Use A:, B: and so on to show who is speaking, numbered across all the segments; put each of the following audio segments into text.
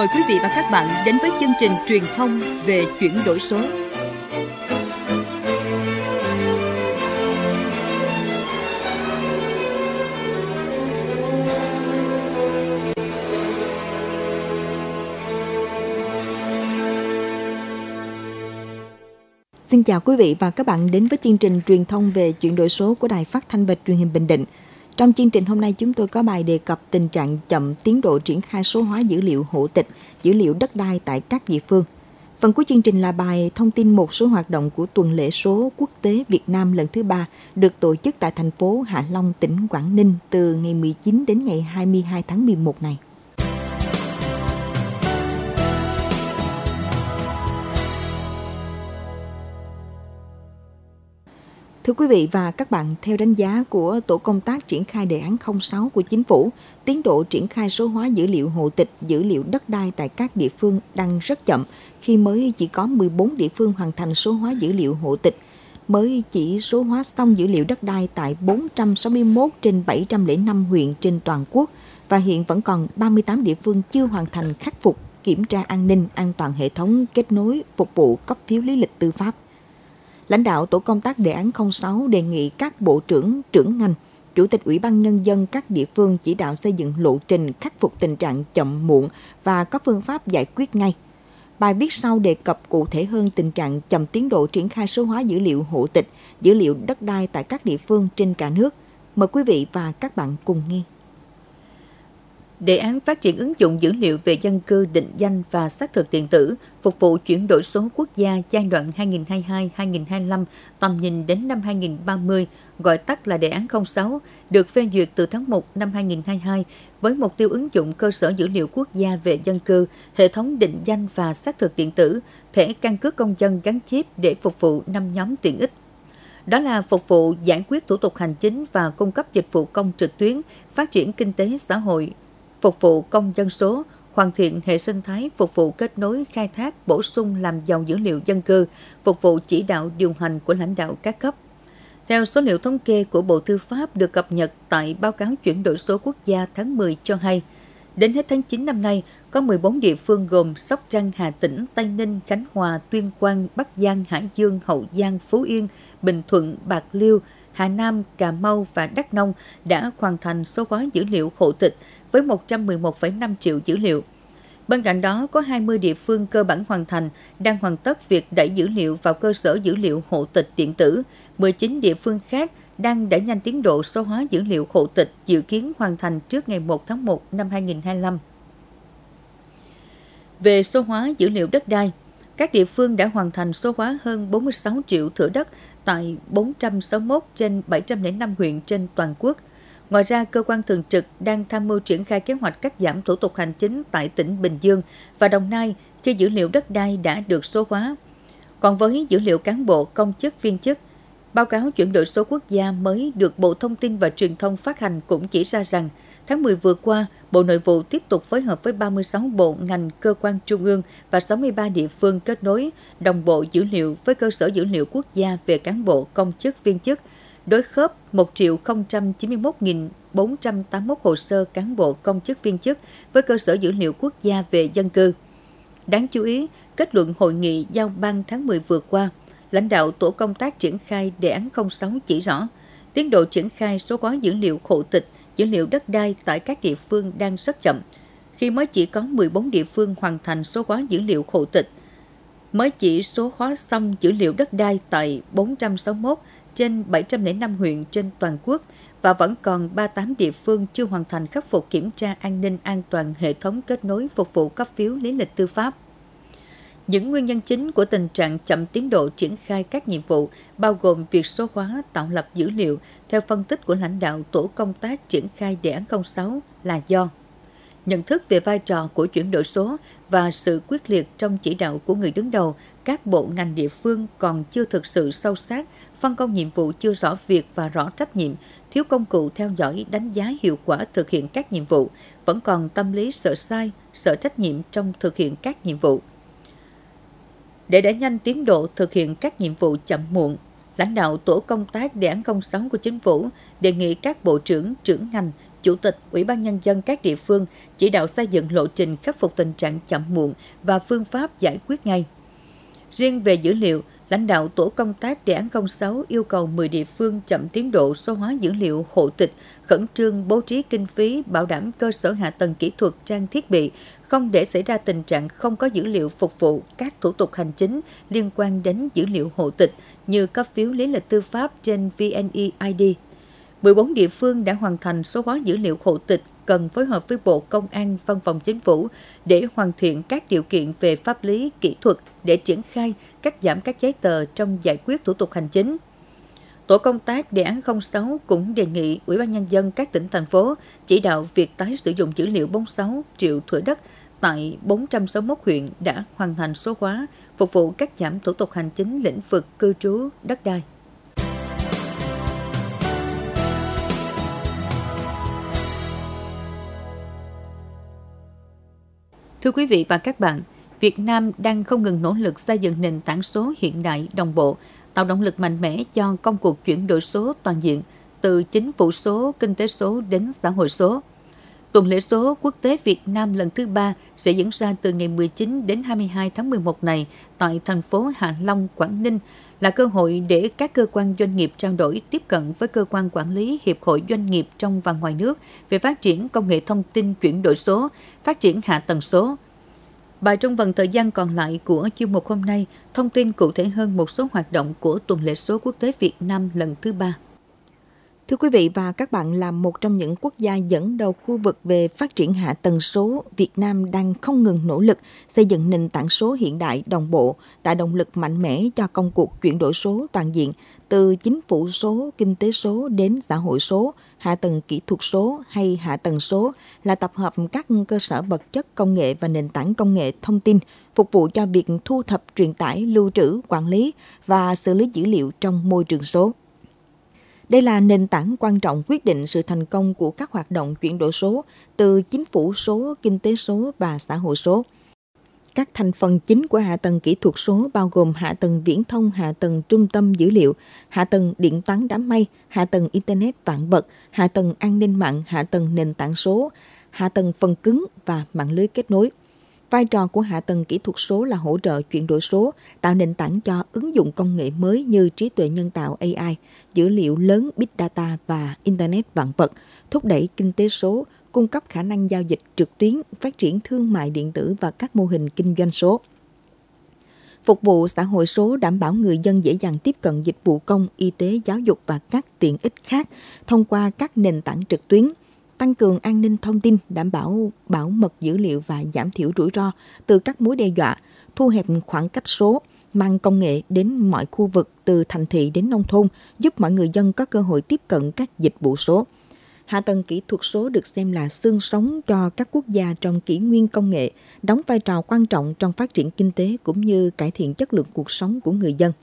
A: mời quý vị và các bạn đến với chương trình truyền thông về chuyển đổi số.
B: Xin chào quý vị và các bạn đến với chương trình truyền thông về chuyển đổi số của Đài Phát thanh và Truyền hình Bình Định. Trong chương trình hôm nay chúng tôi có bài đề cập tình trạng chậm tiến độ triển khai số hóa dữ liệu hộ tịch, dữ liệu đất đai tại các địa phương. Phần cuối chương trình là bài thông tin một số hoạt động của tuần lễ số quốc tế Việt Nam lần thứ 3 được tổ chức tại thành phố Hạ Long, tỉnh Quảng Ninh từ ngày 19 đến ngày 22 tháng 11 này. Thưa quý vị và các bạn, theo đánh giá của Tổ công tác triển khai đề án 06 của Chính phủ, tiến độ triển khai số hóa dữ liệu hộ tịch, dữ liệu đất đai tại các địa phương đang rất chậm khi mới chỉ có 14 địa phương hoàn thành số hóa dữ liệu hộ tịch, mới chỉ số hóa xong dữ liệu đất đai tại 461 trên 705 huyện trên toàn quốc và hiện vẫn còn 38 địa phương chưa hoàn thành khắc phục, kiểm tra an ninh, an toàn hệ thống kết nối, phục vụ cấp phiếu lý lịch tư pháp. Lãnh đạo Tổ công tác đề án 06 đề nghị các bộ trưởng, trưởng ngành, Chủ tịch Ủy ban Nhân dân các địa phương chỉ đạo xây dựng lộ trình khắc phục tình trạng chậm muộn và có phương pháp giải quyết ngay. Bài viết sau đề cập cụ thể hơn tình trạng chậm tiến độ triển khai số hóa dữ liệu hộ tịch, dữ liệu đất đai tại các địa phương trên cả nước. Mời quý vị và các bạn cùng nghe.
A: Đề án phát triển ứng dụng dữ liệu về dân cư, định danh và xác thực điện tử phục vụ chuyển đổi số quốc gia giai đoạn 2022-2025, tầm nhìn đến năm 2030, gọi tắt là đề án 06, được phê duyệt từ tháng 1 năm 2022 với mục tiêu ứng dụng cơ sở dữ liệu quốc gia về dân cư, hệ thống định danh và xác thực điện tử, thẻ căn cước công dân gắn chip để phục vụ 5 nhóm tiện ích. Đó là phục vụ giải quyết thủ tục hành chính và cung cấp dịch vụ công trực tuyến, phát triển kinh tế xã hội, phục vụ công dân số, hoàn thiện hệ sinh thái phục vụ kết nối khai thác, bổ sung làm giàu dữ liệu dân cư, phục vụ chỉ đạo điều hành của lãnh đạo các cấp. Theo số liệu thống kê của Bộ Tư pháp được cập nhật tại báo cáo chuyển đổi số quốc gia tháng 10 cho hay, đến hết tháng 9 năm nay, có 14 địa phương gồm Sóc Trăng, Hà Tĩnh, Tây Ninh, Khánh Hòa, Tuyên Quang, Bắc Giang, Hải Dương, Hậu Giang, Phú Yên, Bình Thuận, Bạc Liêu, Hà Nam, Cà Mau và Đắk Nông đã hoàn thành số hóa dữ liệu hộ tịch với 111,5 triệu dữ liệu. Bên cạnh đó, có 20 địa phương cơ bản hoàn thành, đang hoàn tất việc đẩy dữ liệu vào cơ sở dữ liệu hộ tịch điện tử. 19 địa phương khác đang đẩy nhanh tiến độ số hóa dữ liệu hộ tịch, dự kiến hoàn thành trước ngày 1 tháng 1 năm 2025. Về số hóa dữ liệu đất đai, các địa phương đã hoàn thành số hóa hơn 46 triệu thửa đất tại 461 trên 705 huyện trên toàn quốc. Ngoài ra, cơ quan thường trực đang tham mưu triển khai kế hoạch cắt giảm thủ tục hành chính tại tỉnh Bình Dương và Đồng Nai khi dữ liệu đất đai đã được số hóa. Còn với dữ liệu cán bộ, công chức, viên chức, báo cáo chuyển đổi số quốc gia mới được Bộ Thông tin và Truyền thông phát hành cũng chỉ ra rằng, tháng 10 vừa qua, Bộ Nội vụ tiếp tục phối hợp với 36 bộ, ngành, cơ quan trung ương và 63 địa phương kết nối đồng bộ dữ liệu với cơ sở dữ liệu quốc gia về cán bộ, công chức, viên chức, đối khớp 1.091.481 hồ sơ cán bộ, công chức, viên chức với cơ sở dữ liệu quốc gia về dân cư. Đáng chú ý, kết luận hội nghị giao ban tháng 10 vừa qua, lãnh đạo Tổ công tác triển khai đề án 06 chỉ rõ, tiến độ triển khai số hóa dữ liệu hộ tịch, dữ liệu đất đai tại các địa phương đang rất chậm, khi mới chỉ có 14 địa phương hoàn thành số hóa dữ liệu hộ tịch, mới chỉ số hóa xong dữ liệu đất đai tại 461 trên 705 huyện trên toàn quốc và vẫn còn 38 địa phương chưa hoàn thành khắc phục kiểm tra an ninh an toàn hệ thống kết nối phục vụ cấp phiếu lý lịch tư pháp. Những nguyên nhân chính của tình trạng chậm tiến độ triển khai các nhiệm vụ bao gồm việc số hóa tạo lập dữ liệu theo phân tích của lãnh đạo Tổ công tác triển khai đề án 06 là do nhận thức về vai trò của chuyển đổi số và sự quyết liệt trong chỉ đạo của người đứng đầu, các bộ ngành địa phương còn chưa thực sự sâu sát, phân công nhiệm vụ chưa rõ việc và rõ trách nhiệm, thiếu công cụ theo dõi đánh giá hiệu quả thực hiện các nhiệm vụ, vẫn còn tâm lý sợ sai, sợ trách nhiệm trong thực hiện các nhiệm vụ. Để đẩy nhanh tiến độ thực hiện các nhiệm vụ chậm muộn, lãnh đạo Tổ công tác đề án 06 của Chính phủ đề nghị các bộ trưởng, trưởng ngành, Chủ tịch Ủy ban Nhân dân các địa phương chỉ đạo xây dựng lộ trình khắc phục tình trạng chậm muộn và phương pháp giải quyết ngay. Riêng về dữ liệu, lãnh đạo tổ công tác đề án 06 yêu cầu 10 địa phương chậm tiến độ số hóa dữ liệu hộ tịch, khẩn trương bố trí kinh phí bảo đảm cơ sở hạ tầng kỹ thuật trang thiết bị, không để xảy ra tình trạng không có dữ liệu phục vụ các thủ tục hành chính liên quan đến dữ liệu hộ tịch như cấp phiếu lý lịch tư pháp trên VNeID. 14 địa phương đã hoàn thành số hóa dữ liệu hộ tịch cần phối hợp với Bộ Công an, Văn phòng Chính phủ để hoàn thiện các điều kiện về pháp lý, kỹ thuật để triển khai cắt giảm các giấy tờ trong giải quyết thủ tục hành chính. Tổ công tác đề án 06 cũng đề nghị Ủy ban Nhân dân các tỉnh, thành phố chỉ đạo việc tái sử dụng dữ liệu 46 triệu thửa đất tại 461 huyện đã hoàn thành số hóa, phục vụ cắt giảm thủ tục hành chính lĩnh vực cư trú, đất đai. Thưa quý vị và các bạn, Việt Nam đang không ngừng nỗ lực xây dựng nền tảng số hiện đại, đồng bộ, tạo động lực mạnh mẽ cho công cuộc chuyển đổi số toàn diện, từ chính phủ số, kinh tế số đến xã hội số. Tuần lễ số quốc tế Việt Nam lần thứ 3 sẽ diễn ra từ ngày 19 đến 22 tháng 11 này tại thành phố Hạ Long, Quảng Ninh, là cơ hội để các cơ quan doanh nghiệp trao đổi, tiếp cận với cơ quan quản lý, hiệp hội doanh nghiệp trong và ngoài nước về phát triển công nghệ thông tin chuyển đổi số, phát triển hạ tầng số. Bài trong phần thời gian còn lại của chuyên mục hôm nay thông tin cụ thể hơn một số hoạt động của tuần lễ số quốc tế Việt Nam lần thứ 3.
B: Thưa quý vị và các bạn, là một trong những quốc gia dẫn đầu khu vực về phát triển hạ tầng số, Việt Nam đang không ngừng nỗ lực xây dựng nền tảng số hiện đại, đồng bộ, tạo động lực mạnh mẽ cho công cuộc chuyển đổi số toàn diện, từ chính phủ số, kinh tế số đến xã hội số, hạ tầng kỹ thuật số hay hạ tầng số là tập hợp các cơ sở vật chất công nghệ và nền tảng công nghệ thông tin phục vụ cho việc thu thập, truyền tải, lưu trữ, quản lý và xử lý dữ liệu trong môi trường số. Đây là nền tảng quan trọng quyết định sự thành công của các hoạt động chuyển đổi số từ chính phủ số, kinh tế số và xã hội số. Các thành phần chính của hạ tầng kỹ thuật số bao gồm hạ tầng viễn thông, hạ tầng trung tâm dữ liệu, hạ tầng điện toán đám mây, hạ tầng Internet vạn vật, hạ tầng an ninh mạng, hạ tầng nền tảng số, hạ tầng phần cứng và mạng lưới kết nối. Vai trò của hạ tầng kỹ thuật số là hỗ trợ chuyển đổi số, tạo nền tảng cho ứng dụng công nghệ mới như trí tuệ nhân tạo AI, dữ liệu lớn Big Data và Internet vạn vật, thúc đẩy kinh tế số, cung cấp khả năng giao dịch trực tuyến, phát triển thương mại điện tử và các mô hình kinh doanh số. Phục vụ xã hội số đảm bảo người dân dễ dàng tiếp cận dịch vụ công, y tế, giáo dục và các tiện ích khác thông qua các nền tảng trực tuyến, tăng cường an ninh thông tin, đảm bảo bảo mật dữ liệu và giảm thiểu rủi ro từ các mối đe dọa, thu hẹp khoảng cách số, mang công nghệ đến mọi khu vực từ thành thị đến nông thôn, giúp mọi người dân có cơ hội tiếp cận các dịch vụ số. Hạ tầng kỹ thuật số được xem là xương sống cho các quốc gia trong kỷ nguyên công nghệ, đóng vai trò quan trọng trong phát triển kinh tế cũng như cải thiện chất lượng cuộc sống của người dân.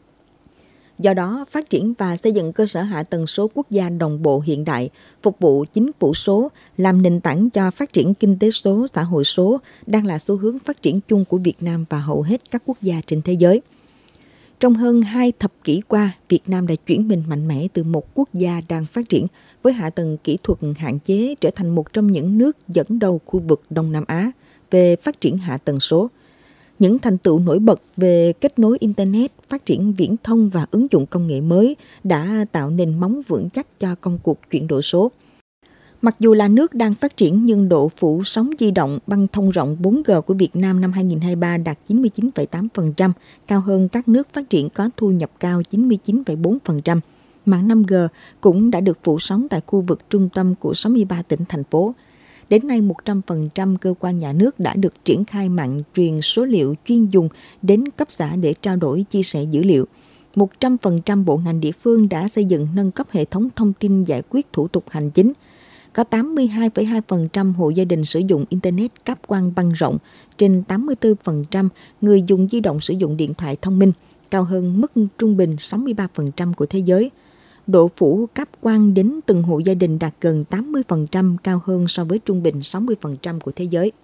B: Do đó, phát triển và xây dựng cơ sở hạ tầng số quốc gia đồng bộ hiện đại, phục vụ chính phủ số, làm nền tảng cho phát triển kinh tế số, xã hội số đang là xu hướng phát triển chung của Việt Nam và hầu hết các quốc gia trên thế giới. Trong hơn 2 thập kỷ qua, Việt Nam đã chuyển mình mạnh mẽ từ một quốc gia đang phát triển với hạ tầng kỹ thuật hạn chế trở thành một trong những nước dẫn đầu khu vực Đông Nam Á về phát triển hạ tầng số. Những thành tựu nổi bật về kết nối Internet, phát triển viễn thông và ứng dụng công nghệ mới đã tạo nền móng vững chắc cho công cuộc chuyển đổi số. Mặc dù là nước đang phát triển nhưng độ phủ sóng di động băng thông rộng 4G của Việt Nam năm 2023 đạt 99,8%, cao hơn các nước phát triển có thu nhập cao 99,4%. Mạng 5G cũng đã được phủ sóng tại khu vực trung tâm của 63 tỉnh, thành phố. Đến nay, 100% cơ quan nhà nước đã được triển khai mạng truyền số liệu chuyên dùng đến cấp xã để trao đổi, chia sẻ dữ liệu. 100% bộ ngành địa phương đã xây dựng nâng cấp hệ thống thông tin giải quyết thủ tục hành chính. Có 82,2% hộ gia đình sử dụng Internet cáp quang băng rộng, trên 84% người dùng di động sử dụng điện thoại thông minh, cao hơn mức trung bình 63% của thế giới. Độ phủ cáp quang đến từng hộ gia đình đạt gần 80%, cao hơn so với trung bình 60% của thế giới.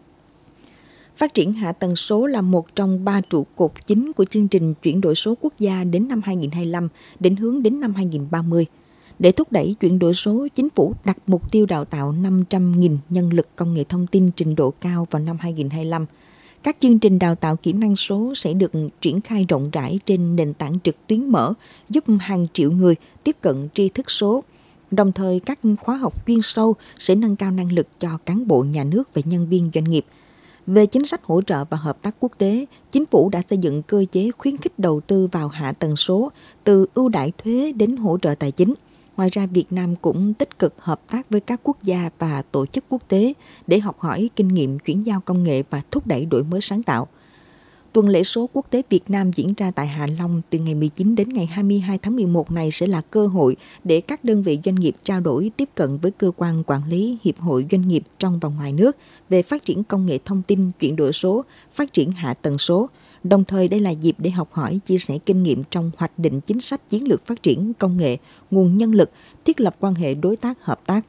B: Phát triển hạ tầng số là một trong 3 trụ cột chính của chương trình chuyển đổi số quốc gia đến năm 2025, định hướng đến năm 2030. Để thúc đẩy chuyển đổi số, chính phủ đặt mục tiêu đào tạo 500.000 nhân lực công nghệ thông tin trình độ cao vào năm 2025. Các chương trình đào tạo kỹ năng số sẽ được triển khai rộng rãi trên nền tảng trực tuyến mở, giúp hàng triệu người tiếp cận tri thức số. Đồng thời, các khóa học chuyên sâu sẽ nâng cao năng lực cho cán bộ nhà nước và nhân viên doanh nghiệp. Về chính sách hỗ trợ và hợp tác quốc tế, chính phủ đã xây dựng cơ chế khuyến khích đầu tư vào hạ tầng số, từ ưu đãi thuế đến hỗ trợ tài chính. Ngoài ra, Việt Nam cũng tích cực hợp tác với các quốc gia và tổ chức quốc tế để học hỏi kinh nghiệm chuyển giao công nghệ và thúc đẩy đổi mới sáng tạo. Tuần lễ số quốc tế Việt Nam diễn ra tại Hạ Long từ ngày 19 đến ngày 22 tháng 11 này sẽ là cơ hội để các đơn vị doanh nghiệp trao đổi, tiếp cận với cơ quan quản lý, hiệp hội doanh nghiệp trong và ngoài nước về phát triển công nghệ thông tin, chuyển đổi số, phát triển hạ tầng số. Đồng thời, đây là dịp để học hỏi, chia sẻ kinh nghiệm trong hoạch định chính sách chiến lược phát triển công nghệ, nguồn nhân lực, thiết lập quan hệ đối tác hợp tác,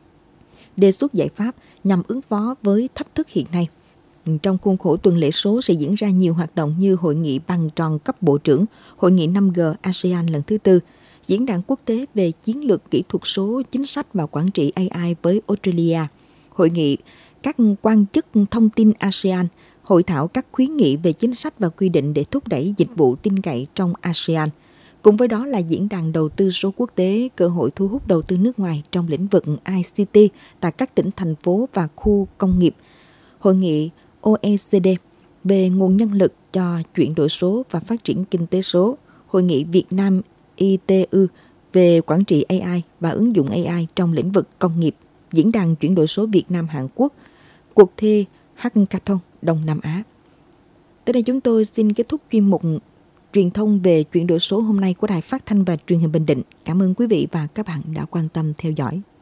B: đề xuất giải pháp nhằm ứng phó với thách thức hiện nay. Trong khuôn khổ tuần lễ số sẽ diễn ra nhiều hoạt động như hội nghị bàn tròn cấp bộ trưởng, hội nghị 5G ASEAN lần thứ 4, diễn đàn quốc tế về chiến lược kỹ thuật số, chính sách và quản trị AI với Australia, hội nghị các quan chức thông tin ASEAN, hội thảo các khuyến nghị về chính sách và quy định để thúc đẩy dịch vụ tin cậy trong ASEAN. Cùng với đó là diễn đàn đầu tư số quốc tế, cơ hội thu hút đầu tư nước ngoài trong lĩnh vực ICT tại các tỉnh, thành phố và khu công nghiệp, hội nghị OECD về nguồn nhân lực cho chuyển đổi số và phát triển kinh tế số, hội nghị Việt Nam ITU về quản trị AI và ứng dụng AI trong lĩnh vực công nghiệp, diễn đàn chuyển đổi số Việt Nam Hàn Quốc, cuộc thi Hackathon Đông Nam Á. Tới đây chúng tôi xin kết thúc chuyên mục truyền thông về chuyển đổi số hôm nay của Đài Phát thanh và Truyền hình Bình Định. Cảm ơn quý vị và các bạn đã quan tâm theo dõi.